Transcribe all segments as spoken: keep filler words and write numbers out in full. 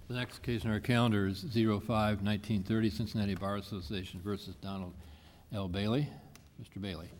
The next case on our calendar is zero five nineteen thirty Cincinnati Bar Association versus Donald L. Bailey. Mister Bailey.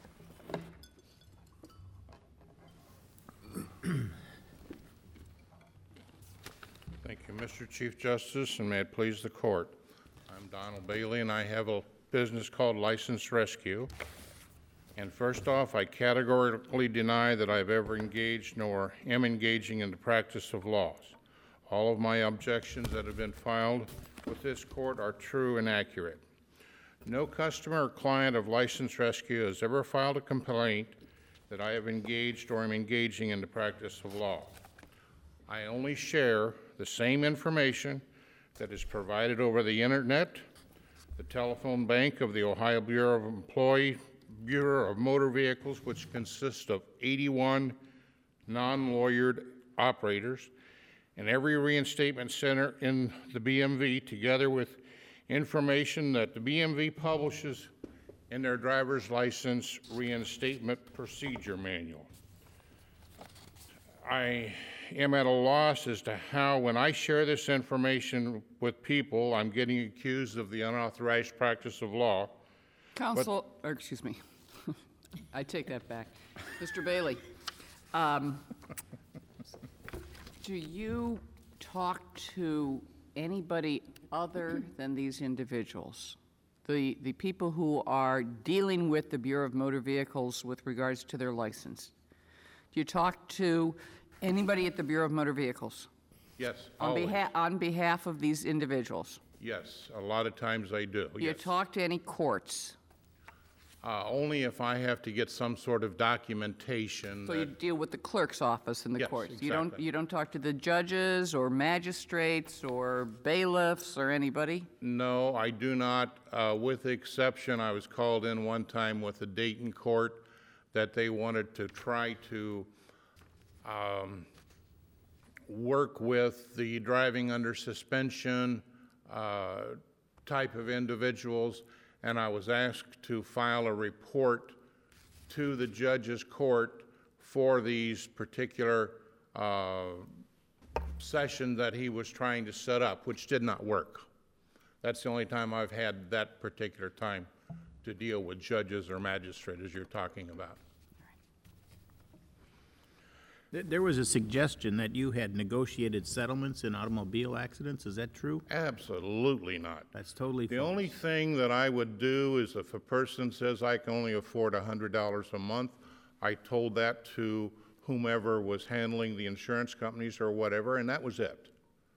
Thank you, Mister Chief Justice, and may it please the court. I'm Donald Bailey, and I have a business called License Rescue. And first off, I categorically deny that I've ever engaged nor am engaging in the practice of laws. All of my objections that have been filed with this court are true and accurate. No customer or client of License Rescue has ever filed a complaint that I have engaged or am engaging in the practice of law. I only share the same information that is provided over the internet, the telephone bank of the Ohio Bureau of Employee Bureau of Motor Vehicles, which consists of eighty-one non-lawyered operators, and every reinstatement center in the B M V, together with information that the B M V publishes in their driver's license reinstatement procedure manual. I am at a loss as to how, when I share this information with people, I'm getting accused of the unauthorized practice of law. Counsel, or excuse me, I take that back. Mister Bailey, um, do you talk to anybody other than these individuals? The, the people who are dealing with the Bureau of Motor Vehicles with regards to their license. Do you talk to anybody at the Bureau of Motor Vehicles? Yes, On, always. beha- on behalf of these individuals? Yes, a lot of times I do, Do you yes. talk to any courts? Uh, only if I have to get some sort of documentation. So you that- deal with the clerk's office in the Yes, courts? You don't, exactly. you don't talk to the judges or magistrates or bailiffs or anybody? No, I do not, uh, with exception, I was called in one time with the Dayton court that they wanted to try to um, work with the driving under suspension uh, type of individuals, and I was asked to file a report to the judge's court for these particular uh, session that he was trying to set up, which did not work. That's the only time I've had that particular time to deal with judges or magistrates, as you're talking about. Th- There was a suggestion that you had negotiated settlements in automobile accidents. Is that true? Absolutely not. That's totally The false. only thing that I would do is if a person says I can only afford one hundred dollars a month, I told that to whomever was handling the insurance companies or whatever, and that was it.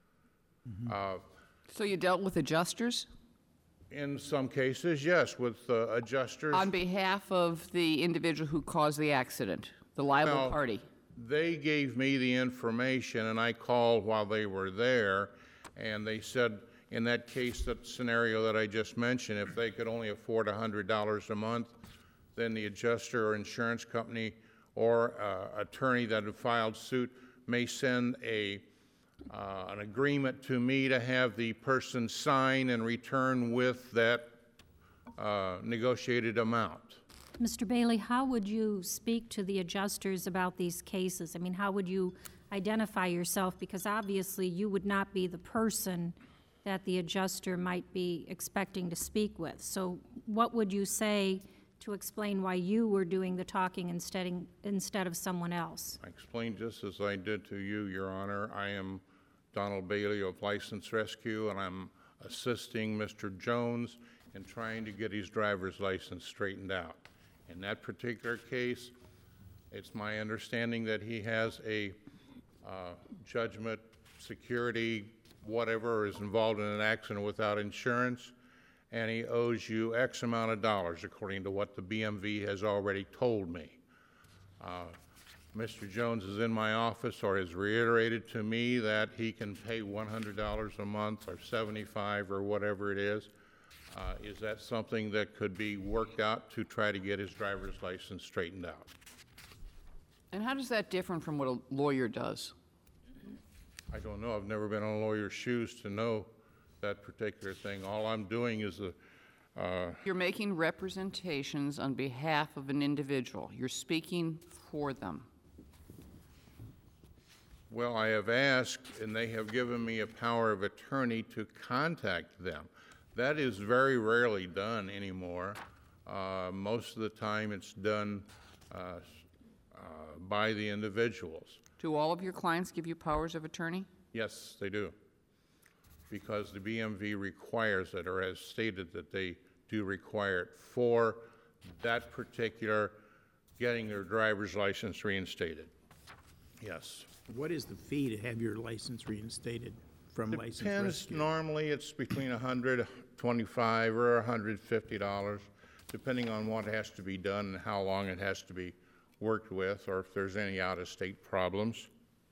Uh, So you dealt with adjusters? in some cases, yes, with uh, adjusters. On behalf of the individual who caused the accident, the liable Well, party? They gave me the information, and I called while they were there, and they said, in that case, that scenario that I just mentioned, if they could only afford one hundred dollars a month, then the adjuster or insurance company or uh, attorney that had filed suit may send a, uh, an agreement to me to have the person sign and return with that uh, negotiated amount. Mister Bailey, how would you speak to the adjusters about these cases? I mean, how would you identify yourself? Because obviously you would not be the person that the adjuster might be expecting to speak with. So what would you say to explain why you were doing the talking instead, instead of someone else? I explained just as I did to you, Your Honor. I am Donald Bailey of License Rescue, and I'm assisting Mister Jones in trying to get his driver's license straightened out. In that particular case, it's my understanding that he has a uh, judgment, security, whatever is involved in an accident without insurance, and he owes you X amount of dollars, according to what the B M V has already told me. Uh, Mister Jones is in my office or has reiterated to me that he can pay one hundred dollars a month or seventy-five or whatever it is. Uh, is that something that could be worked out to try to get his driver's license straightened out? And how does that differ from what a lawyer does? I don't know. I've never been in a lawyer's shoes to know that particular thing. All I'm doing is a, uh, You're making representations on behalf of an individual. You're speaking for them. Well, I have asked, and they have given me a power of attorney to contact them. That is very rarely done anymore. Uh, most of the time, it's done uh, uh, by the individuals. Do all of your clients give you powers of attorney? Yes, they do, because the B M V requires it, or has stated that they do require it for that particular getting their driver's license reinstated. Yes. What is the fee to have your license reinstated from License Depends, Rescue? normally it's between a hundred twenty-five or a hundred fifty dollars, depending on what has to be done and how long it has to be worked with, or if there's any out-of-state problems.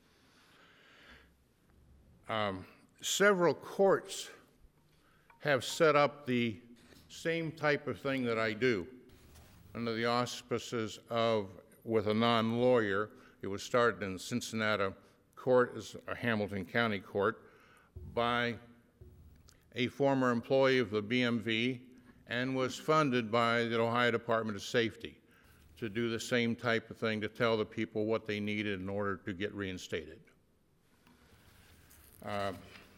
Um, several courts have set up the same type of thing that I do under the auspices of, with a non-lawyer. It was started in Cincinnati Court, as a Hamilton County Court, by a former employee of the B M V and was funded by the Ohio Department of Safety to do the same type of thing, to tell the people what they needed in order to get reinstated. Uh,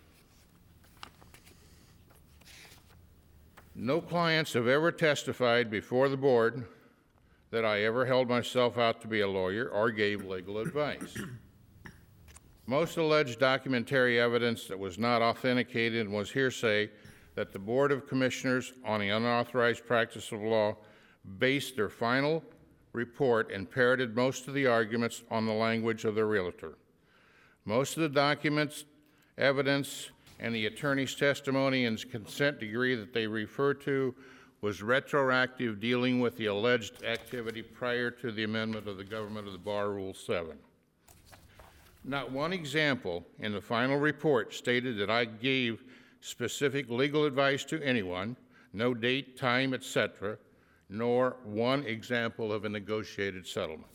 no clients have ever testified before the board that I ever held myself out to be a lawyer or gave legal advice. Most alleged documentary evidence that was not authenticated and was hearsay that the Board of Commissioners on the unauthorized practice of law based their final report and parroted most of the arguments on the language of the realtor. Most of the documents, evidence, and the attorney's testimony and consent degree that they refer to was retroactive, dealing with the alleged activity prior to the amendment of the Government of the Bar Rule seven. Not one example in the final report stated that I gave specific legal advice to anyone, no date, time, et cetera, nor one example of a negotiated settlement.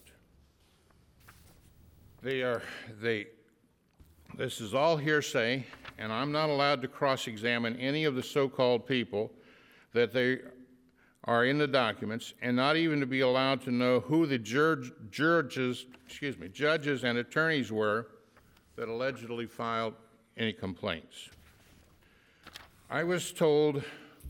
They are, they, this is all hearsay, and I'm not allowed to cross-examine any of the so-called people that they are in the documents, and not even to be allowed to know who the judge, judges, excuse me, judges and attorneys were that allegedly filed any complaints. I was told,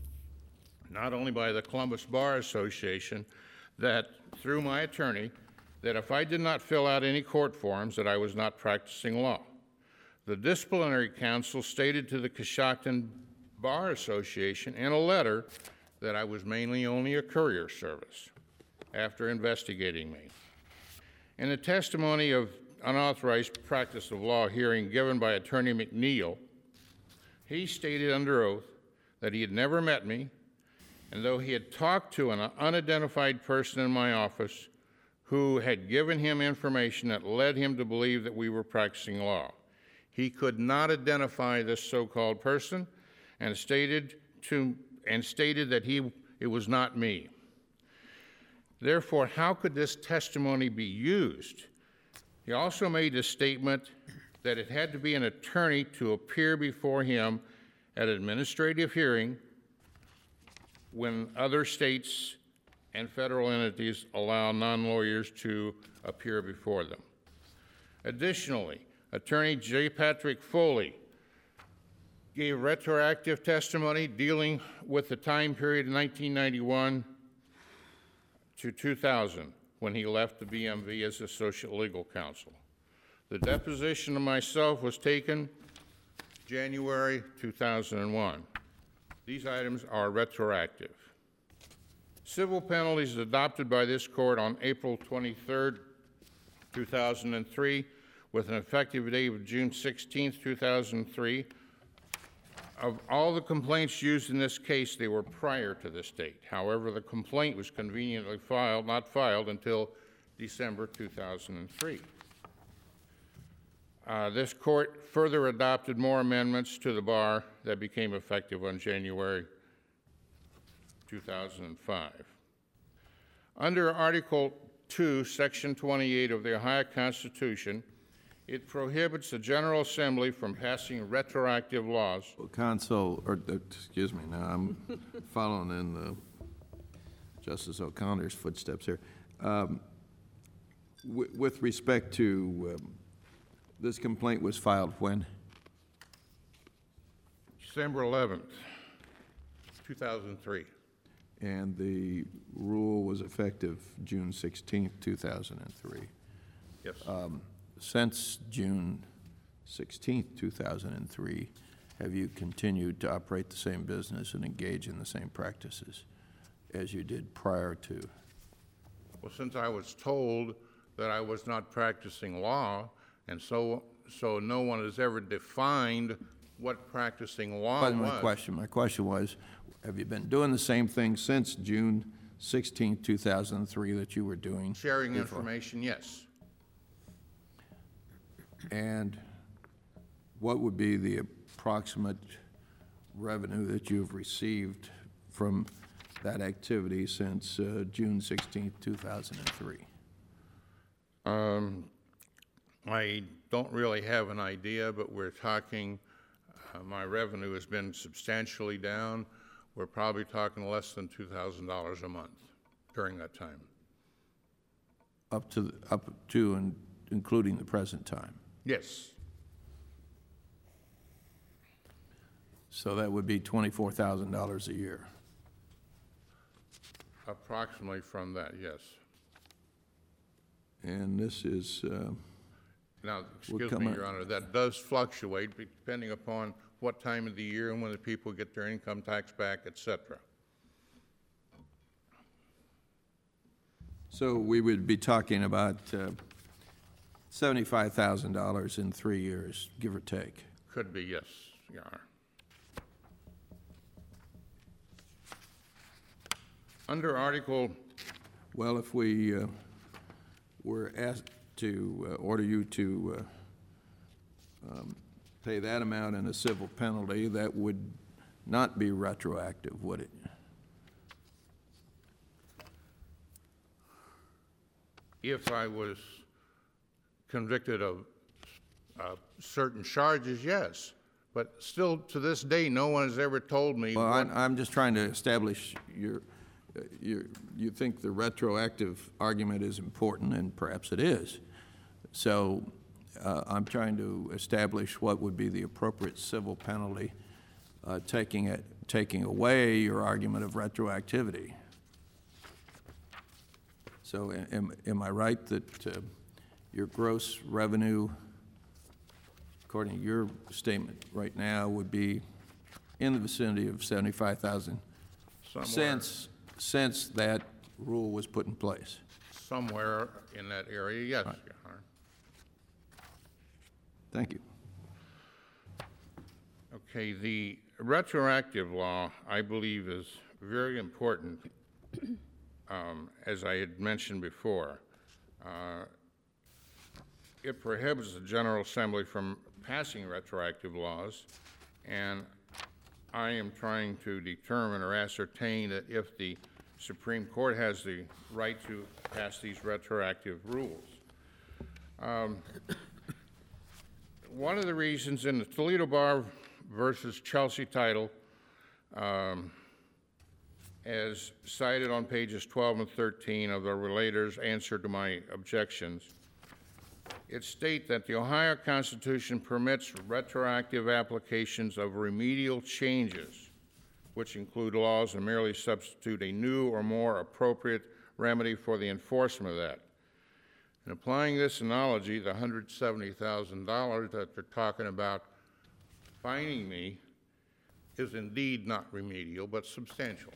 not only by the Columbus Bar Association, that through my attorney, that if I did not fill out any court forms, that I was not practicing law. The disciplinary council stated to the Coshocton Bar Association in a letter that I was mainly only a courier service after investigating me. In a testimony of unauthorized practice of law hearing given by Attorney McNeil, he stated under oath that he had never met me, and though he had talked to an unidentified person in my office who had given him information that led him to believe that we were practicing law, he could not identify this so-called person and stated to and stated that he, it was not me. Therefore, how could this testimony be used? He also made a statement that it had to be an attorney to appear before him at an administrative hearing when other states and federal entities allow non-lawyers to appear before them. Additionally, Attorney J. Patrick Foley gave retroactive testimony dealing with the time period nineteen ninety-one to two thousand, when he left the B M V as associate legal counsel. The deposition of myself was taken January two thousand one. These items are retroactive. Civil penalties adopted by this court on April twenty-third, two thousand three, with an effective date of June sixteenth, two thousand three. Of all the complaints used in this case, they were prior to this date. However, the complaint was conveniently filed, not filed until December two thousand three. Uh, this court further adopted more amendments to the bar that became effective on January two thousand five. Under Article two, Section twenty-eight of the Ohio Constitution, it prohibits the General Assembly from passing retroactive laws. Counsel, or, uh, excuse me, now I'm following in the Justice O'Connor's footsteps here. Um, wi- with respect to um, This complaint was filed when? December eleventh, two thousand three. And the rule was effective June sixteenth, two thousand three. Yes. Since June sixteenth, two thousand three, have you continued to operate the same business and engage in the same practices as you did prior to? Well, since I was told that I was not practicing law, and so, so no one has ever defined what practicing law Wasn't was. my question. My question was, have you been doing the same thing since June sixteenth, two thousand three that you were doing? Sharing before? information, yes. And what would be the approximate revenue that you've received from that activity since uh, June sixteenth, two thousand three? Um, I don't really have an idea, but we're talking, uh, my revenue has been substantially down. We're probably talking less than two thousand dollars a month during that time. Up to, the- up to and including the present time? Yes, So that would be twenty-four thousand dollars a year. approximately from that, yes. And this is, uh, Now, excuse come me, out- Your Honor, that does fluctuate depending upon what time of the year and when the people get their income tax back, et cetera. so we would be talking about uh, seventy-five thousand dollars in three years, give or take. Could be, yes, Your Honor. Under Article, Well, if we uh, were asked to uh, order you to uh, um, pay that amount in a civil penalty, that would not be retroactive, would it? if I was convicted of uh, certain charges, yes. But still, to this day, no one has ever told me Well, what... I- I'm just trying to establish your, uh, your, you think the retroactive argument is important, and perhaps it is. So uh, I'm trying to establish what would be the appropriate civil penalty, uh, taking it, taking away your argument of retroactivity. So a- am, am I right that uh, your gross revenue, according to your statement right now, would be in the vicinity of seventy-five thousand somewhere- since, since that rule was put in place? Somewhere in that area, yes, Your Honor. Thank you. Okay, the retroactive law, I believe, is very important, um, as I had mentioned before. Uh, It prohibits the General Assembly from passing retroactive laws, and I am trying to determine or ascertain that if the Supreme Court has the right to pass these retroactive rules. Um, One of the reasons in the Toledo Bar versus Chelsea title, um, as cited on pages twelve and thirteen of the relator's answer to my objections, it states that the Ohio Constitution permits retroactive applications of remedial changes, which include laws and merely substitute a new or more appropriate remedy for the enforcement of that. In applying this analogy, the one hundred seventy thousand dollars that they're talking about fining me is indeed not remedial, but substantial.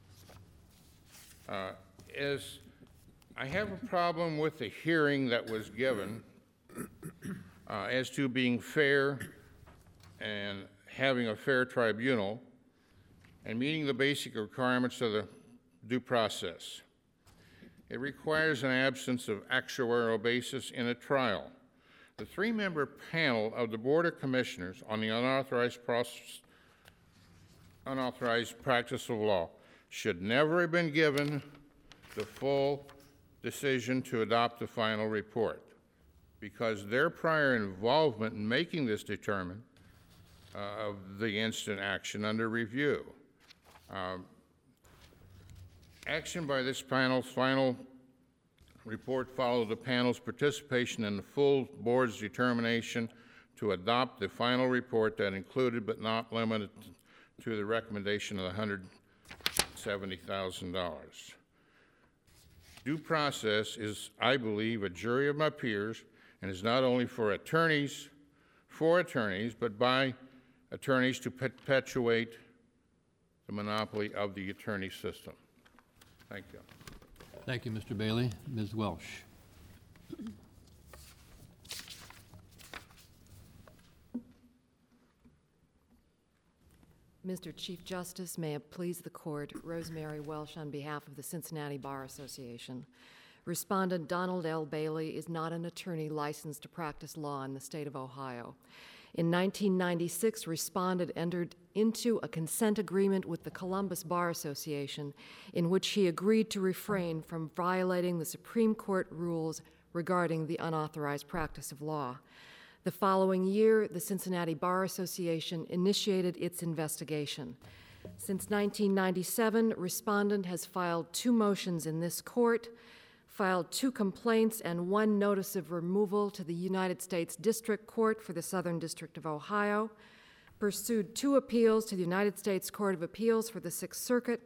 Uh, as I have a problem with the hearing that was given uh, as to being fair and having a fair tribunal and meeting the basic requirements of the due process. It requires an absence of actuarial basis in a trial. The three-member panel of the Board of Commissioners on the unauthorized process, unauthorized practice of law should never have been given the full decision to adopt the final report, because their prior involvement in making this determination uh, of the instant action under review. Um, action by this panel's final report followed the panel's participation in the full board's determination to adopt the final report that included but not limited to the recommendation of one hundred seventy thousand dollars. Due process is, I believe, a jury of my peers, and is not only for attorneys, for attorneys, but by attorneys to perpetuate the monopoly of the attorney system. Thank you. Thank you, Mister Bailey. Miz Welsh. Mister Chief Justice, may it please the court, Rosemary Welsh on behalf of the Cincinnati Bar Association. Respondent Donald L. Bailey is not an attorney licensed to practice law in the state of Ohio. In nineteen ninety-six, respondent entered into a consent agreement with the Columbus Bar Association in which he agreed to refrain from violating the Supreme Court rules regarding the unauthorized practice of law. The following year, the Cincinnati Bar Association initiated its investigation. Since nineteen ninety-seven, respondent has filed two motions in this court, filed two complaints and one notice of removal to the United States District Court for the Southern District of Ohio, pursued two appeals to the United States Court of Appeals for the Sixth Circuit,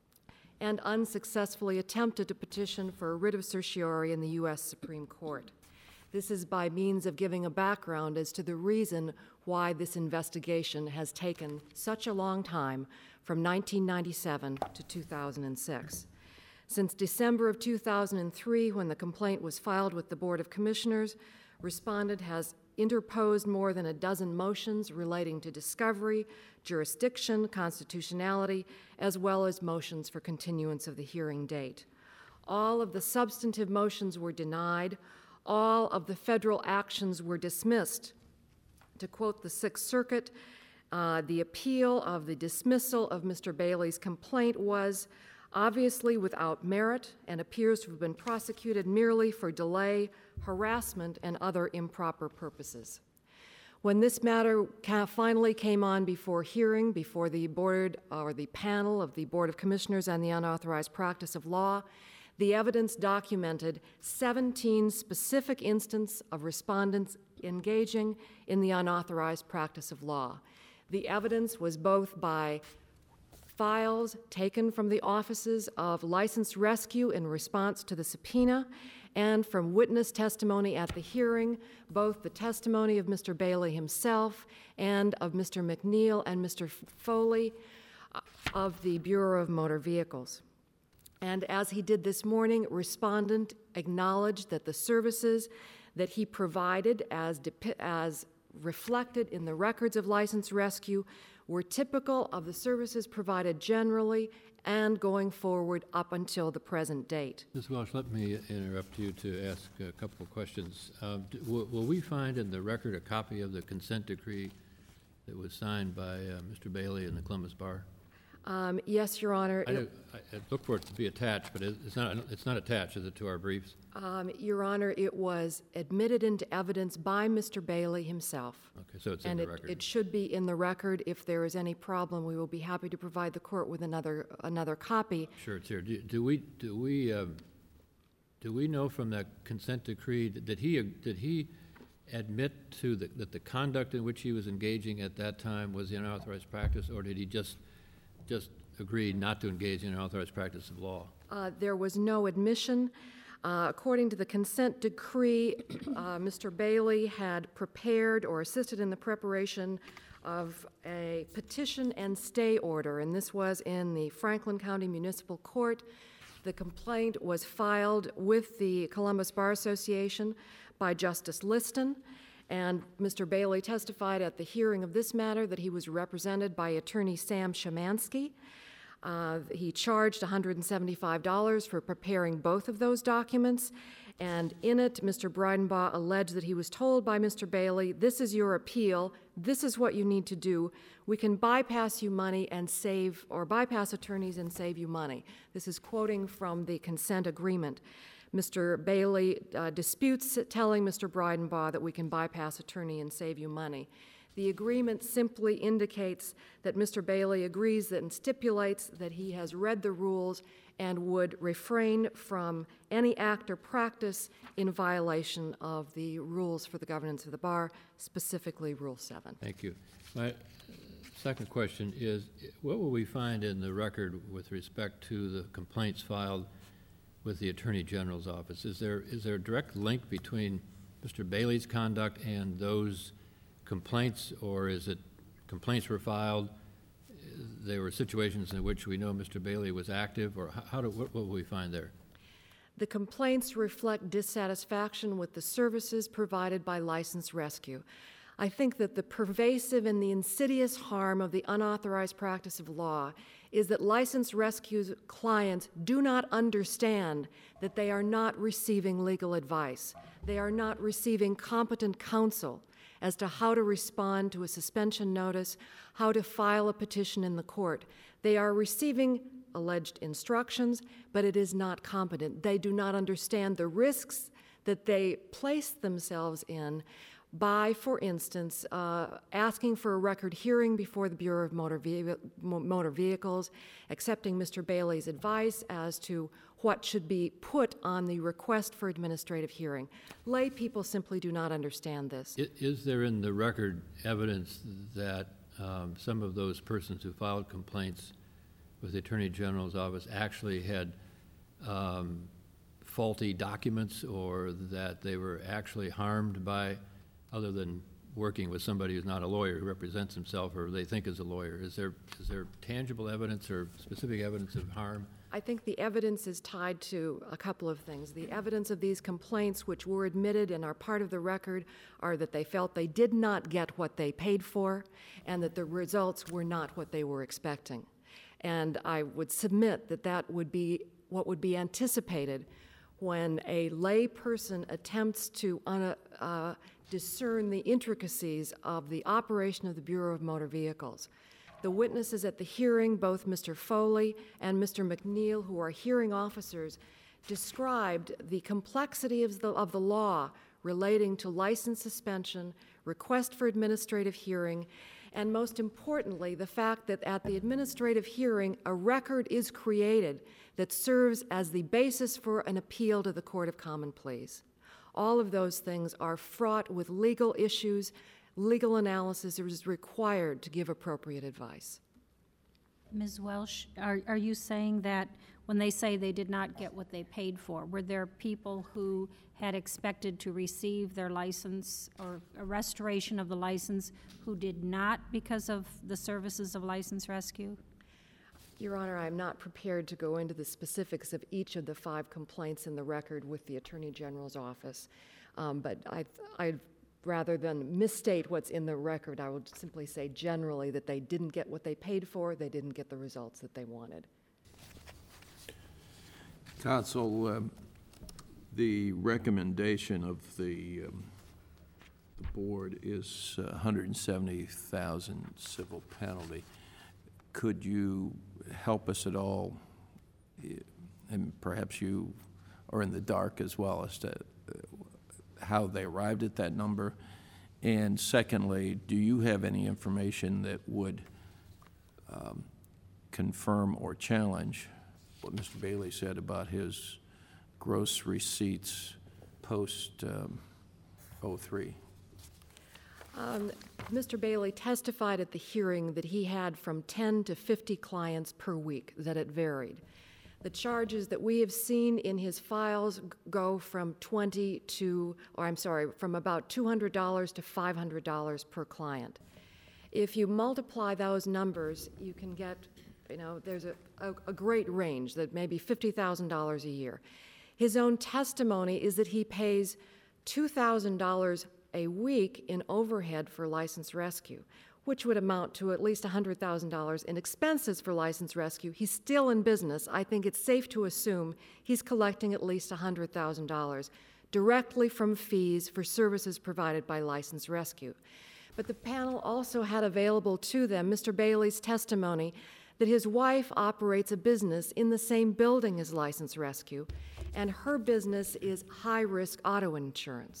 and unsuccessfully attempted to petition for a writ of certiorari in the U S Supreme Court. This is by means of giving a background as to the reason why this investigation has taken such a long time from nineteen ninety-seven to two thousand six. Since December of two thousand three, when the complaint was filed with the Board of Commissioners, respondent has interposed more than a dozen motions relating to discovery, jurisdiction, constitutionality, as well as motions for continuance of the hearing date. All of the substantive motions were denied. All of the federal actions were dismissed. To quote the Sixth Circuit, uh, the appeal of the dismissal of Mister Bailey's complaint was obviously without merit and appears to have been prosecuted merely for delay, harassment, and other improper purposes. When this matter ca- finally came on before hearing before the board or the panel of the Board of Commissioners on the unauthorized practice of law, the evidence documented seventeen specific instances of respondents engaging in the unauthorized practice of law. The evidence was both by files taken from the offices of licensed rescue in response to the subpoena and from witness testimony at the hearing, both the testimony of Mister Bailey himself and of Mister McNeil and Mister Foley of the Bureau of Motor Vehicles. And as he did this morning, respondent acknowledged that the services that he provided as, depi- as reflected in the records of licensed rescue were typical of the services provided generally and going forward up until the present date. Miz Welsh, let me interrupt you to ask a couple of questions. Uh, d- will, will we find in the record a copy of the consent decree that was signed by uh, Mister Bailey and the Columbus Bar? Um, yes, Your Honor. I, do- I I look for it to be attached, but it- it's not, it's not attached, is it, to our briefs? Um, Your Honor, it was admitted into evidence by Mister Bailey himself. Okay, so it's in And the it, record. it should be in the record. If there is any problem, we will be happy to provide the court with another, another copy. Sure, it's here. Do do we, do we, um, do we know from that consent decree, that did he, did he admit to the, that the conduct in which he was engaging at that time was the unauthorized practice, or did he just, just agree not to engage in unauthorized practice of law? Uh, there was no admission. Uh, according to the consent decree, uh, Mister Bailey had prepared or assisted in the preparation of a petition and stay order, and this was in the Franklin County Municipal Court. The complaint was filed with the Columbus Bar Association by Justice Liston, and Mister Bailey testified at the hearing of this matter that he was represented by attorney Sam Shemansky. Uh, he charged one hundred seventy-five dollars for preparing both of those documents, and in it, Mister Breidenbaugh alleged that he was told by Mister Bailey, this is your appeal, this is what you need to do. We can bypass you money and save, or bypass attorneys and save you money. This is quoting from the consent agreement. Mister Bailey uh, disputes telling Mister Breidenbaugh that we can bypass attorney and save you money. The agreement simply indicates that Mister Bailey agrees that and stipulates that he has read the rules and would refrain from any act or practice in violation of the rules for the governance of the bar, specifically Rule seven. Thank you. My second question is, what will we find in the record with respect to the complaints filed with the Attorney General's office? Is there, is there a direct link between Mister Bailey's conduct and those complaints, or is it complaints were filed, there were situations in which we know Mister Bailey was active, or how, how do, what, what will we find there? The complaints reflect dissatisfaction with the services provided by License Rescue. I think that the pervasive and the insidious harm of the unauthorized practice of law is that License Rescue's clients do not understand that they are not receiving legal advice. They are not receiving competent counsel as to how to respond to a suspension notice, how to file a petition in the court. They are receiving alleged instructions, but it is not competent. They do not understand the risks that they place themselves in by, for instance, uh, asking for a record hearing before the Bureau of Motor, Ve- Motor Vehicles, accepting Mister Bailey's advice as to what should be put on the request for administrative hearing. Lay people simply do not understand this. I- Is there in the record evidence that um, some of those persons who filed complaints with the Attorney General's office actually had um, faulty documents, or that they were actually harmed by, other than working with somebody who's not a lawyer, who represents himself or they think is a lawyer? Is there, is there tangible evidence or specific evidence of harm? I think the evidence is tied to a couple of things. The evidence of these complaints, which were admitted and are part of the record, are that they felt they did not get what they paid for and that the results were not what they were expecting. And I would submit that that would be what would be anticipated when a lay person attempts to un- uh, discern the intricacies of the operation of the Bureau of Motor Vehicles. The witnesses at the hearing, both Mister Foley and Mister McNeil, who are hearing officers, described the complexity of the, of the law relating to license suspension, request for administrative hearing, and most importantly, the fact that at the administrative hearing, a record is created that serves as the basis for an appeal to the Court of Common Pleas. All of those things are fraught with legal issues. Legal analysis is required to give appropriate advice. Miz Welsh, are, are you saying that when they say they did not get what they paid for, were there people who had expected to receive their license or a restoration of the license who did not because of the services of License Rescue? Your Honor, I'm not prepared to go into the specifics of each of the five complaints in the record with the Attorney General's office, um, but I, I'd rather than misstate what's in the record, I would simply say generally that they didn't get what they paid for, they didn't get the results that they wanted. Counsel, um, the recommendation of the, um, the board is uh, one hundred seventy thousand dollars civil penalty. Could you help us at all, and perhaps you are in the dark as well, as to how they arrived at that number? And secondly, do you have any information that would um, confirm or challenge what Mister Bailey said about his gross receipts post um, oh three? Um, Mister Bailey testified at the hearing that he had from ten to fifty clients per week, that it varied. The charges that we have seen in his files go from twenty to, or I'm sorry, from about two hundred dollars to five hundred dollars per client. If you multiply those numbers, you can get, you know, there's a, a, a great range, that maybe fifty thousand dollars a year. His own testimony is that he pays two thousand dollars a week in overhead for License Rescue, which would amount to at least one hundred thousand dollars in expenses for License Rescue. He's still in business. I think it's safe to assume he's collecting at least one hundred thousand dollars directly from fees for services provided by License Rescue. But the panel also had available to them Mister Bailey's testimony that his wife operates a business in the same building as License Rescue, and her business is high-risk auto insurance.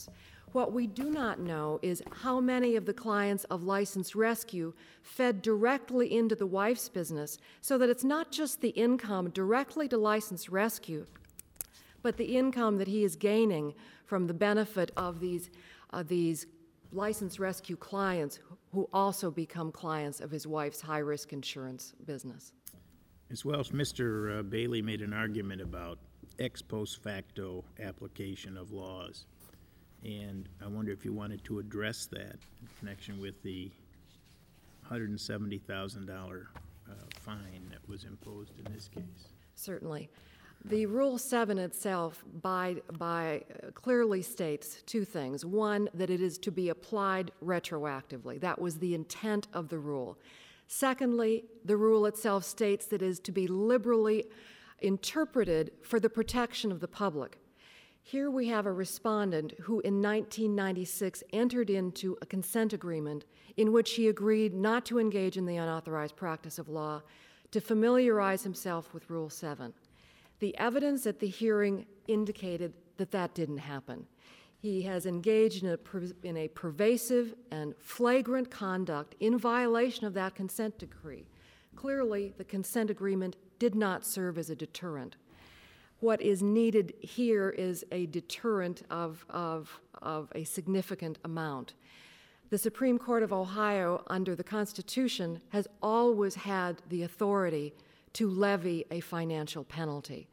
What we do not know is how many of the clients of License Rescue fed directly into the wife's business, so that it's not just the income directly to License Rescue, but the income that he is gaining from the benefit of these, uh, these License Rescue clients who also become clients of his wife's high-risk insurance business. Miz Welsh, Mister uh, Bailey made an argument about ex post facto application of laws. And I wonder if you wanted to address that in connection with the one hundred seventy thousand dollars uh, fine that was imposed in this case. Certainly. The Rule seven itself by, by uh, clearly states two things. One, that it is to be applied retroactively. That was the intent of the rule. Secondly, the rule itself states that it is to be liberally interpreted for the protection of the public. Here we have a respondent who in nineteen ninety-six entered into a consent agreement in which he agreed not to engage in the unauthorized practice of law, to familiarize himself with Rule seven. The evidence at the hearing indicated that that didn't happen. He has engaged in a, in a pervasive and flagrant conduct in violation of that consent decree. Clearly, the consent agreement did not serve as a deterrent. What is needed here is a deterrent of, of, of a significant amount. The Supreme Court of Ohio, under the Constitution, has always had the authority to levy a financial penalty.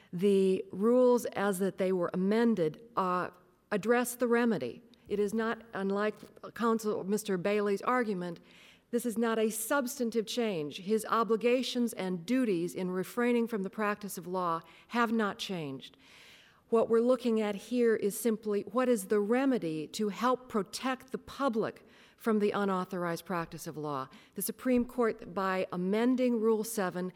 The rules, as that they were amended, uh, address the remedy. It is not, unlike Counsel Mister Bailey's argument, this is not a substantive change. His obligations and duties in refraining from the practice of law have not changed. What we're looking at here is simply what is the remedy to help protect the public from the unauthorized practice of law. The Supreme Court, by amending Rule seven,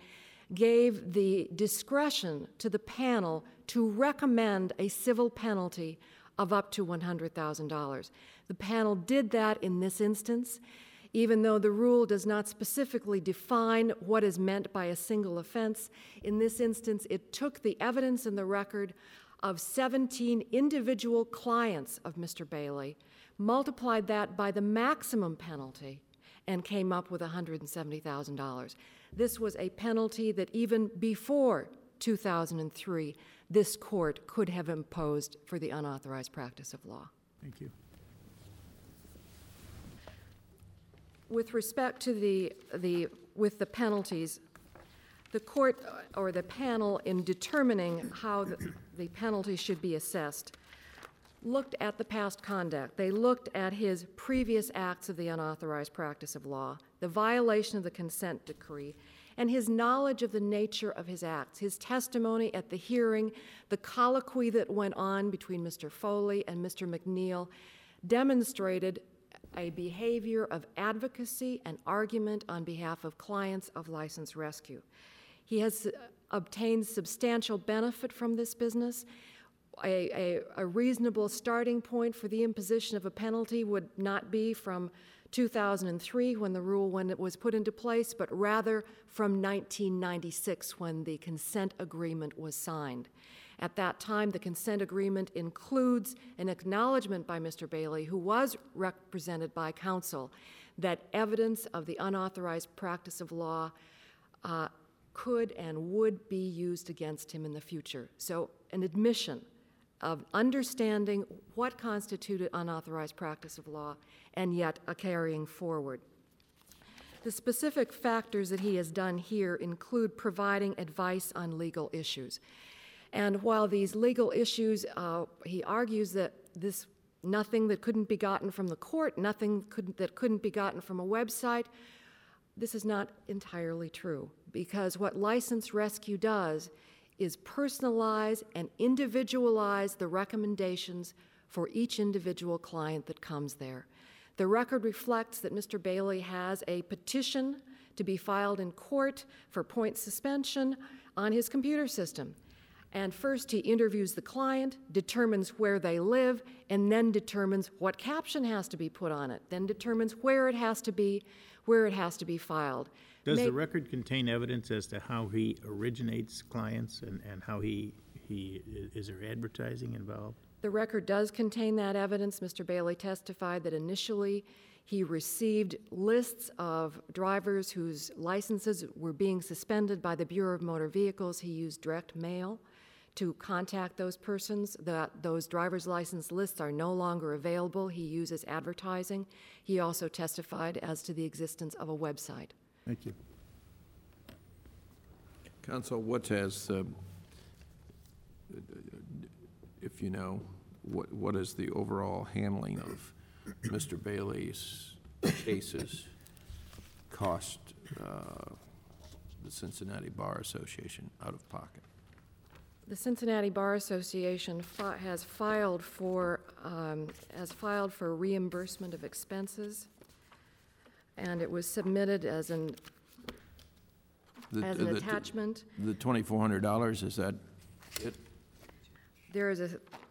gave the discretion to the panel to recommend a civil penalty of up to one hundred thousand dollars. The panel did that in this instance. Even though the rule does not specifically define what is meant by a single offense, in this instance, it took the evidence in the record of seventeen individual clients of Mister Bailey, multiplied that by the maximum penalty, and came up with one hundred seventy thousand dollars. This was a penalty that even before two thousand three, this court could have imposed for the unauthorized practice of law. Thank you. With respect to the, the, with the penalties, the court or the panel, in determining how the, the penalty should be assessed, looked at the past conduct. They looked at his previous acts of the unauthorized practice of law, the violation of the consent decree, and his knowledge of the nature of his acts, his testimony at the hearing, the colloquy that went on between Mister Foley and Mister McNeil demonstrated a behavior of advocacy and argument on behalf of clients of License Rescue. He has obtained substantial benefit from this business. A, a, a reasonable starting point for the imposition of a penalty would not be from two thousand three, when the rule when it was put into place, but rather from nineteen ninety-six, when the consent agreement was signed. At that time, the consent agreement includes an acknowledgement by Mister Bailey, who was represented by counsel, that evidence of the unauthorized practice of law uh, could and would be used against him in the future. So an admission of understanding what constituted unauthorized practice of law and yet a carrying forward. The specific factors that he has done here include providing advice on legal issues. And while these legal issues, uh, he argues that this nothing that couldn't be gotten from the court, nothing could, that couldn't be gotten from a website, this is not entirely true, because what License Rescue does is personalize and individualize the recommendations for each individual client that comes there. The record reflects that Mister Bailey has a petition to be filed in court for point suspension on his computer system. And first he interviews the client, determines where they live, and then determines what caption has to be put on it, then determines where it has to be, where it has to be filed. Does May- the record contain evidence as to how he originates clients and, and how he, he, is there advertising involved? The record does contain that evidence. Mister Bailey testified that initially he received lists of drivers whose licenses were being suspended by the Bureau of Motor Vehicles. He used direct mail to contact those persons. That those driver's license lists are no longer available. He uses advertising. He also testified as to the existence of a website. Thank you. Counsel, what has, uh, if you know, what what is the overall handling of Mister Bailey's cases cost uh, the Cincinnati Bar Association out of pocket? The Cincinnati Bar Association fi- has filed for um, has filed for reimbursement of expenses, and it was submitted as an The- as an the- attachment. The twenty-four hundred dollars, is that it? There is a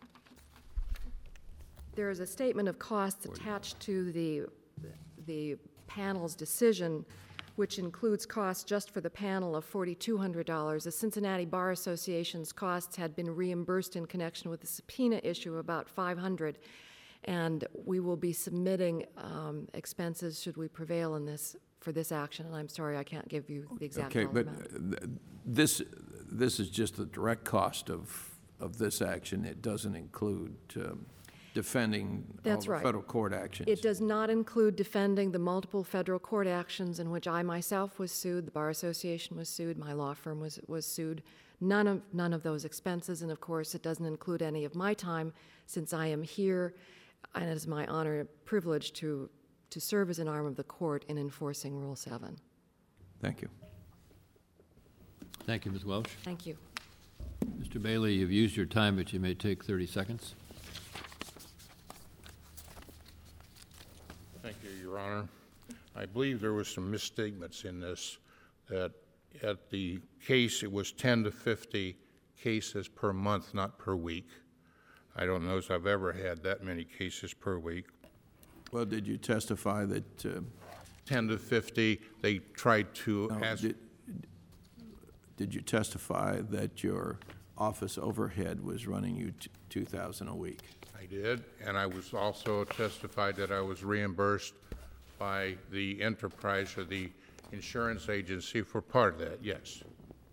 there is a statement of costs attached to the the panel's decision, which includes costs just for the panel of forty-two hundred dollars. The Cincinnati Bar Association's costs had been reimbursed in connection with the subpoena issue, about five hundred dollars, and we will be submitting um, expenses should we prevail in this for this action. And I'm sorry, I can't give you the exact Okay, dollar but amount. uh, th- this, this is just the direct cost of, of this action. It doesn't include um, defending all That's the right. federal court actions. It does not include defending the multiple federal court actions in which I myself was sued, the Bar Association was sued, my law firm was, was sued. None of, none of those expenses, and of course, it doesn't include any of my time since I am here, and it is my honor and privilege to, to serve as an arm of the court in enforcing Rule seven. Thank you. Thank you, Miz Welsh. Thank you. Mister Bailey, you've used your time, but you may take thirty seconds. Thank you, Your Honor. I believe there was some misstatements in this, that at the case, it was ten to fifty cases per month, not per week. I don't know if I've ever had that many cases per week. Well, did you testify that, uh, ten to fifty, they tried to no, ask. did, did you testify that your office overhead was running you t- two thousand a week? I did, and I was also testified that I was reimbursed by the enterprise or the insurance agency for part of that, yes.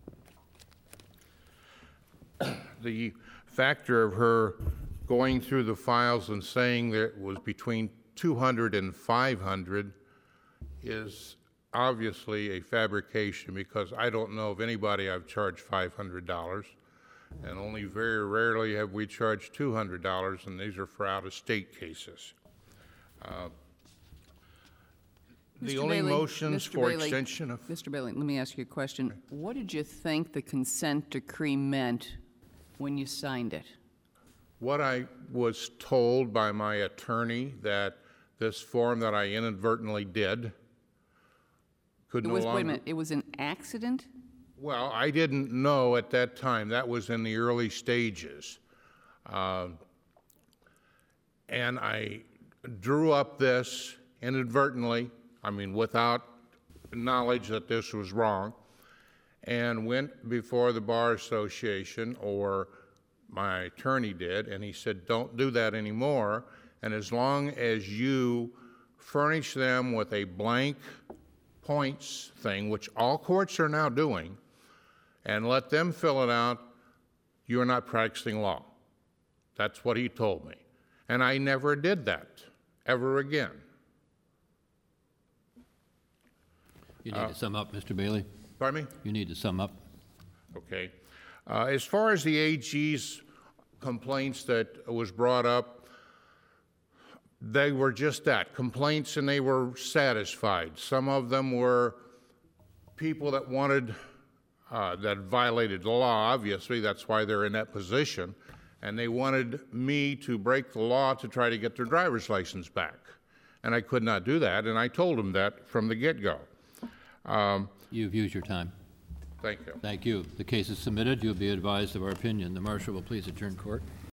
The factor of her going through the files and saying that it was between two hundred and five hundred is obviously a fabrication, because I don't know of anybody I've charged five hundred dollars. And only very rarely have we charged two hundred dollars, and these are for out-of-state cases. Uh, The Mister only Bailey, motions Mister for Bailey, extension of, Mister Bailey, let me ask you a question. What did you think the consent decree meant when you signed it? what I was told by my attorney, that this form that I inadvertently did could It no was, longer... wait a minute, it was an accident? Well, I didn't know at that time. That was in the early stages. Um, and I drew up this inadvertently, I mean, without knowledge that this was wrong, and went before the Bar Association, or my attorney did, and he said, don't do that anymore, and as long as you furnish them with a blank points thing, which all courts are now doing, and let them fill it out, you're not practicing law. That's what he told me. And I never did that, ever again. You need to sum up, Mister Bailey. Pardon me? You need to sum up. Okay. Uh, as far as the A G's complaints that was brought up, they were just that, complaints, and they were satisfied. Some of them were people that wanted, uh, that violated the law, obviously, that's why they're in that position, and they wanted me to break the law to try to get their driver's license back. And I could not do that, and I told them that from the get-go. Um, You've used your time. thank you. Thank you. The case is submitted. You'll be advised of our opinion. The marshal will please adjourn court.